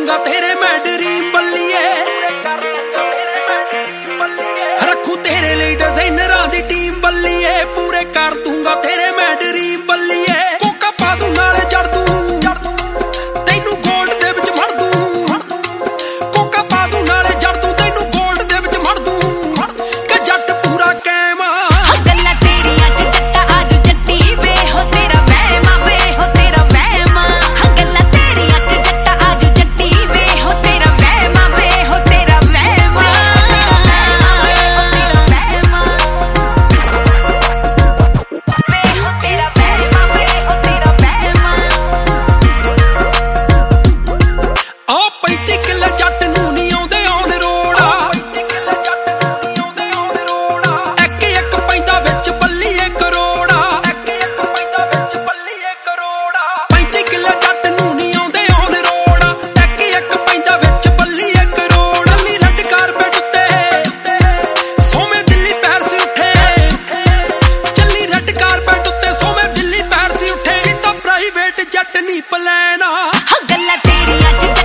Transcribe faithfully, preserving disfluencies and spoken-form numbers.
दूंगा तेरे मैं ड्रीम बल्लिए, रखूं तेरे लिए डिजाइनरां दी टीम बल्लिए, पूरे कर दूंगा तेरे मैं ड्रीम बल्लिए। कोका पा दूं नाले जड़ दूं तैनू गोल्ड दे विच मड़ दूं, कोका पा दूं नाले जड़ दूं तैनू गोल्ड दे विच मड़ दूं, कि जट पूरा कैम आ। गल्लां तेरियां च जट्टा आज जट्टी वे हो तेरा वहमा वे हो तेरा वहमा, गल्लां तेरियां च जट्टा आज जट्टी वे हो तेरा वहमा वे हो तेरा वहमा, वे हो तेरा वहमा वे हो तेरा वहमा वे हो तेरा वहमा। आ पैंती किले जट नूं नी आउंदे ऑन रोड, एक एक पैंदा विच बल्लीए करोड़ा, पैंती किले जट नूं नी आउंदे ऑन रोड, एक एक पैंदा विच बल्लीए करोड़। चली रैड कारपेट उत्ते सोमे दिल्ली पैर सी उठे, चली रैड कारपेट उत्ते सोमे दिल्ली पैर सी उठे, कीता प्राइवेट जट नी प्लान आ। गल्लां तेरियां च